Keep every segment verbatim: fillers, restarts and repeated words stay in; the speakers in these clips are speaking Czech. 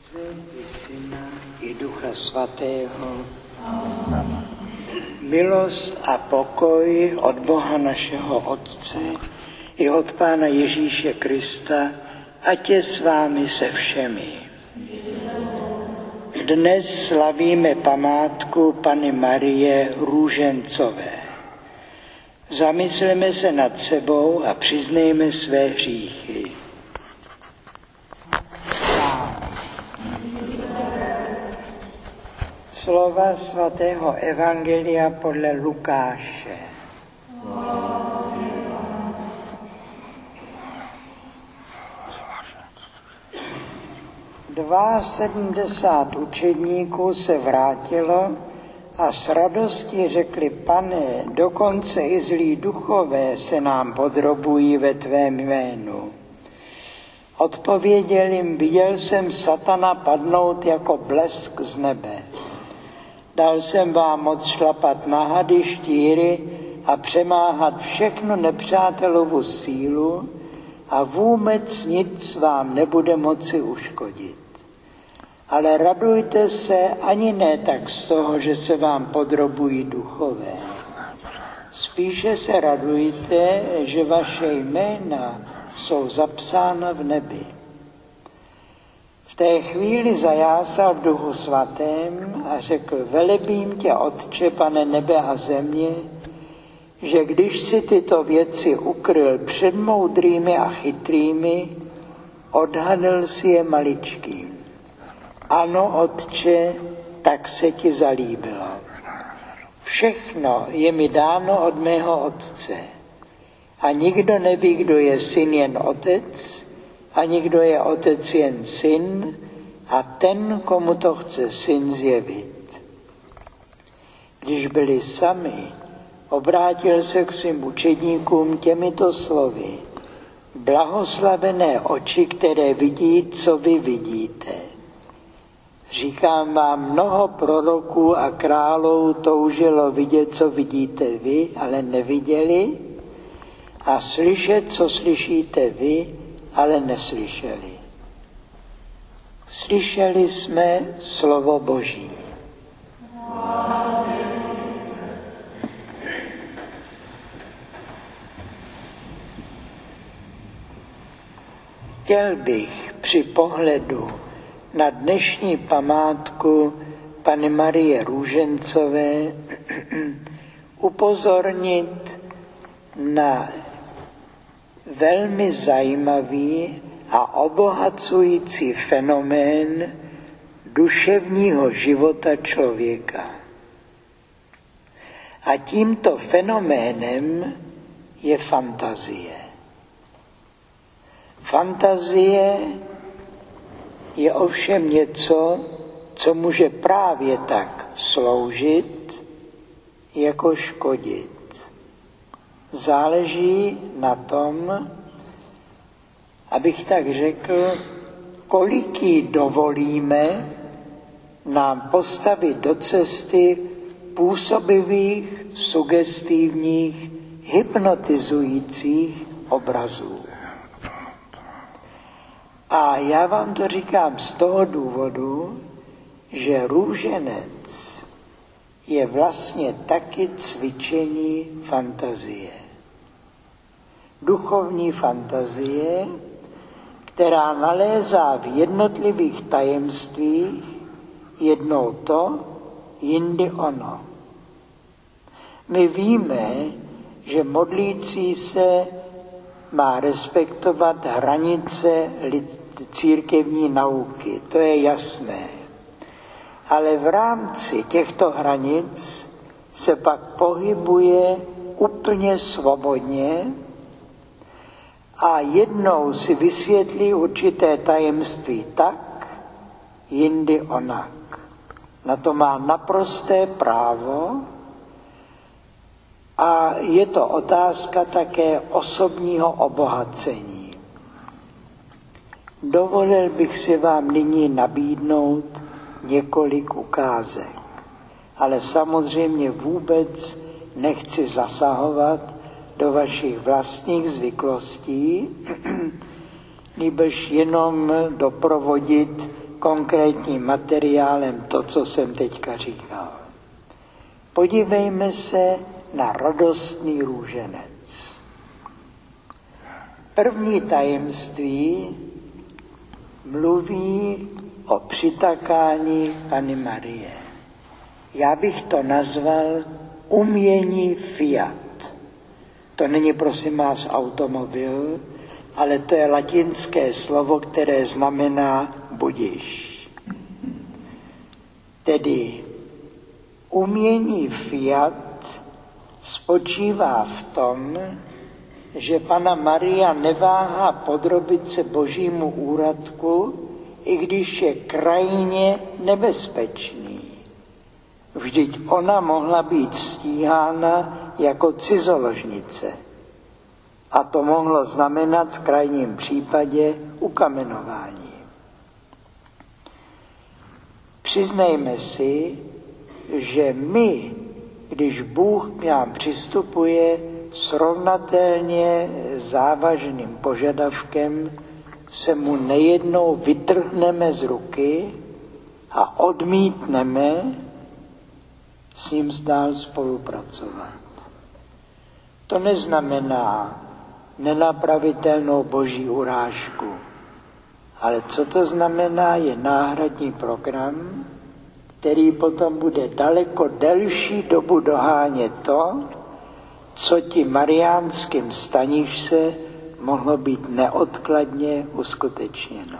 I Syna, i Ducha Svatého. Milost a pokoj od Boha našeho Otce i od Pána Ježíše Krista, ať je s vámi se všemi. Dnes slavíme památku Panny Marie Růžencové. Zamysleme se nad sebou a přiznejme své hříchy. Slova svatého Evangelia podle Lukáše. Dva sedmdesát učedníků se vrátilo a s radostí řekli: Pane, dokonce i zlí duchové se nám podrobují ve tvém jménu. Odpověděl jim: viděl jsem satana padnout jako blesk z nebe. Dal jsem vám moc šlapat na hady, štíry a přemáhat všechnu nepřátelovu sílu a vůbec nic vám nebude moci uškodit. Ale radujte se ani ne tak z toho, že se vám podrobují duchové. Spíše se radujte, že vaše jména jsou zapsána v nebi. V té chvíli zajásal v Duchu Svatém a řekl: velebím tě, Otče, Pane nebe a země, že když si tyto věci ukryl před moudrými a chytrými, odhalil si je maličkým. Ano, Otče, tak se ti zalíbilo. Všechno je mi dáno od mého Otce. A nikdo neví, kdo je syn, jen Otec, a nikdo je Otec, jen Syn, a ten, komu to chce Syn zjevit. Když byli sami, obrátil se k svým učedníkům těmito slovy: blahoslavené oči, které vidí, co vy vidíte. Říkám vám, mnoho proroků a králů toužilo vidět, co vidíte vy, ale neviděli, a slyšet, co slyšíte vy, ale neslyšeli. Slyšeli jsme slovo Boží. Chtěl bych při pohledu na dnešní památku Panny Marie Růžencové upozornit na velmi zajímavý a obohacující fenomén duševního života člověka. A tímto fenoménem je fantazie. Fantazie je ovšem něco, co může právě tak sloužit, jako škodit. Záleží na tom, abych tak řekl, kolik jí dovolíme nám postavit do cesty působivých, sugestivních, hypnotizujících obrazů. A já vám to říkám z toho důvodu, že růženec je vlastně taky cvičení fantazie. Duchovní fantazie, která nalézá v jednotlivých tajemstvích jednou to, jindy ono. My víme, že modlící se má respektovat hranice církevní nauky, to je jasné. Ale v rámci těchto hranic se pak pohybuje úplně svobodně a jednou si vysvětlí určité tajemství tak, jindy onak. Na to má naprosté právo a je to otázka také osobního obohacení. Dovolil bych si vám nyní nabídnout několik ukázek, ale samozřejmě vůbec nechci zasahovat do vašich vlastních zvyklostí, nýbrž jenom doprovodit konkrétním materiálem to, co jsem teďka říkal. Podívejme se na radostný růženec. První tajemství mluví o přitakání Panny Marie. Já bych to nazval umění Fiat. To není, prosím vás, automobil, ale to je latinské slovo, které znamená budiš. Tedy umění Fiat spočívá v tom, že Panna Maria neváhá podrobit se Božímu úradku, i když je krajně nebezpečný. Vždyť ona mohla být stíhána jako cizoložnice. A to mohlo znamenat v krajním případě ukamenování. Přiznejme si, že my, když Bůh k nám přistupuje srovnatelně závažným požadavkem, se mu nejednou vytrhneme z ruky a odmítneme s ním dál spolupracovat. To neznamená nenapravitelnou boží urážku, ale co to znamená, je náhradní program, který potom bude daleko delší dobu dohánět to, co tím mariánským stanišce mohlo být neodkladně uskutečněno.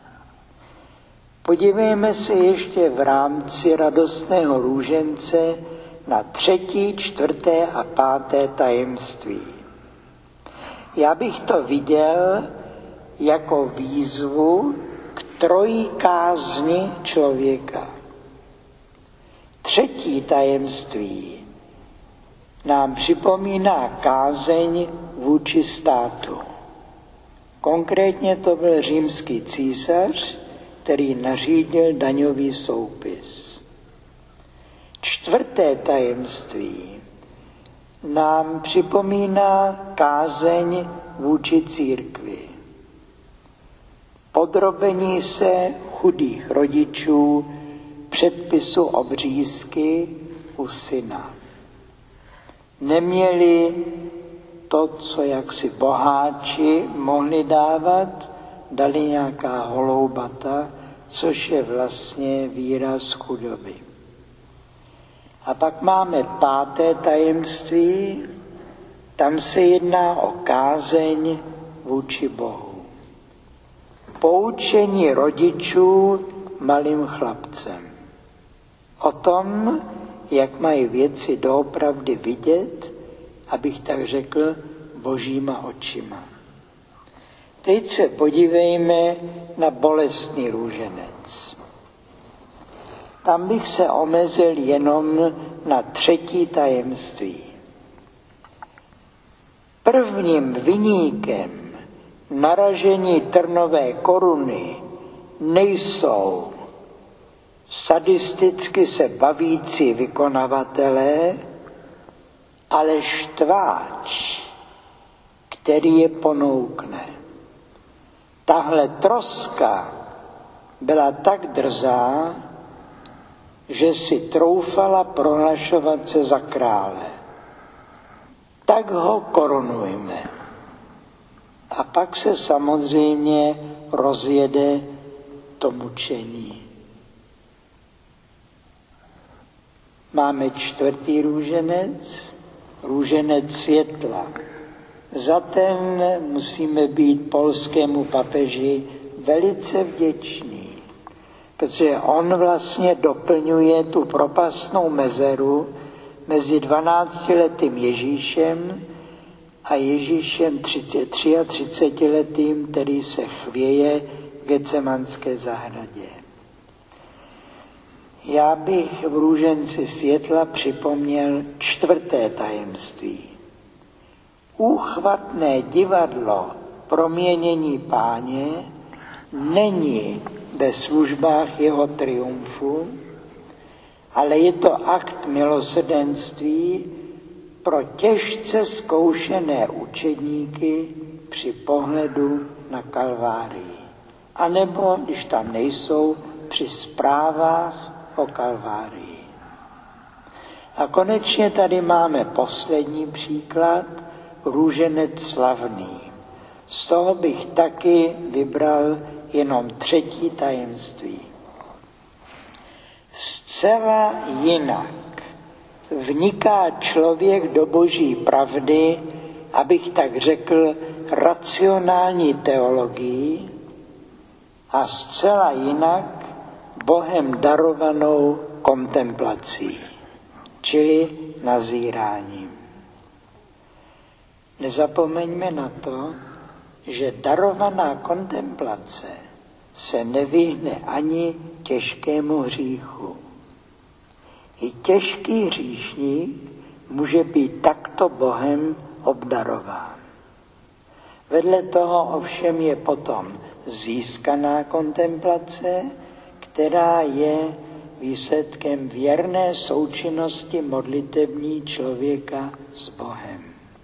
Podívejme se ještě v rámci radostného růžence na třetí, čtvrté a páté tajemství. Já bych to viděl jako výzvu k trojí kázni člověka. Třetí tajemství nám připomíná kázeň vůči státu. Konkrétně to byl římský císař, který nařídil daňový soupis. Čtvrté tajemství nám připomíná kázeň vůči církvi. Podrobení se chudých rodičů předpisu obřízky u syna. Neměli to, co jaksi boháči mohli dávat, dali nějaká holoubata, což je vlastně výraz chudoby. A pak máme páté tajemství, tam se jedná o kázeň vůči Bohu. Poučení rodičů malým chlapcem. O tom, jak mají věci doopravdy vidět, abych tak řekl, božíma očima. Teď se podívejme na bolestný růženec. Tam bych se omezil jenom na třetí tajemství. Prvním viníkem naražení trnové koruny nejsou sadisticky se bavící vykonavatelé, ale štváč, který je ponoukne. Tahle troska byla tak drzá, že si troufala prohlašovat se za krále. Tak ho korunujme. A pak se samozřejmě rozjede to mučení. Máme čtvrtý růženec, růženec světla. Za ten musíme být polskému papeži velice vděční, protože on vlastně doplňuje tu propastnou mezeru mezi dvanáctiletým Ježíšem a Ježíšem třiatřicetiletým, který se chvěje v Getsemanské zahradě. Já bych v růženci světla připomněl čtvrté tajemství. Úchvatné divadlo proměnění Páně není ve službách jeho triumfu, ale je to akt milosrdenství pro těžce zkoušené učedníky při pohledu na Kalvárii. anebo, když tam nejsou, při zprávách o Kalvárii. A konečně tady máme poslední příklad, růženec slavný. Z toho bych taky vybral jenom třetí tajemství. Zcela jinak vniká člověk do boží pravdy, abych tak řekl, racionální teologii a zcela jinak Bohem darovanou kontemplací, čili nazíráním. Nezapomeňme na to, že darovaná kontemplace se nevyhne ani těžkému hříchu. I těžký hříšník může být takto Bohem obdarován. Vedle toho ovšem je potom získaná kontemplace, která je výsledkem věrné součinnosti modlitební člověka s Bohem.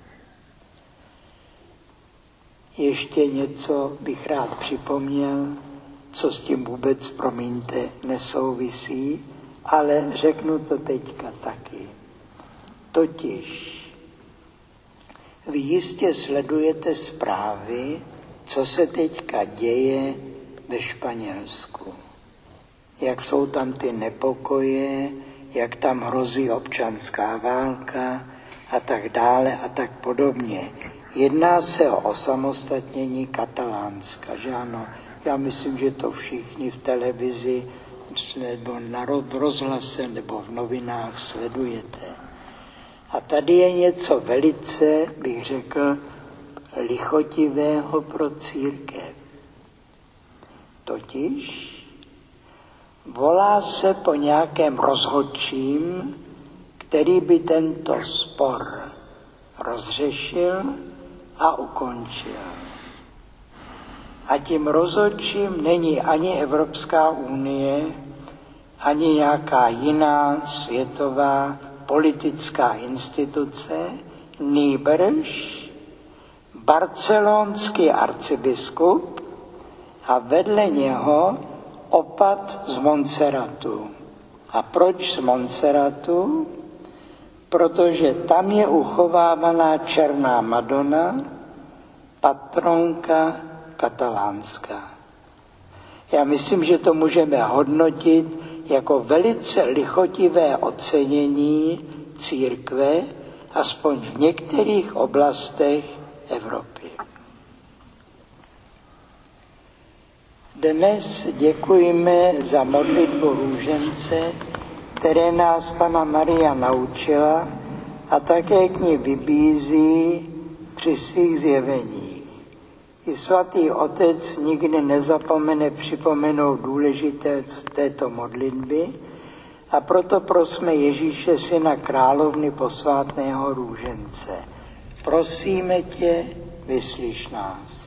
Ještě něco bych rád připomněl, co s tím vůbec, promiňte, nesouvisí, ale řeknu to teďka taky. Totiž vy jistě sledujete zprávy, co se teďka děje ve Španělsku. Jak jsou tam ty nepokoje, jak tam hrozí občanská válka a tak dále a tak podobně. Jedná se o osamostatnění Katalánska, že ano? Já myslím, že to všichni v televizi nebo na rozhlase nebo v novinách sledujete. A tady je něco velice, bych řekl, lichotivého pro církev. Totiž volá se po nějakém rozhodčím, který by tento spor rozřešil a ukončil. A tím rozhodčím není ani Evropská unie, ani nějaká jiná světová politická instituce, nýbrž barcelonský arcibiskup a vedle něho opat z Montserratu. A proč z Montserratu? Protože tam je uchovávaná Černá Madonna, patronka katalánská. Já myslím, že to můžeme hodnotit jako velice lichotivé ocenění církve, aspoň v některých oblastech Evropy. Dnes děkujeme za modlitbu růžence, které nás Panna Maria naučila a také k ní vybízí při svých zjeveních. I svatý Otec nikdy nezapomene připomenout důležitost této modlitby a proto prosme Ježíše, Syna královny posvátného růžence. Prosíme tě, vyslyš nás.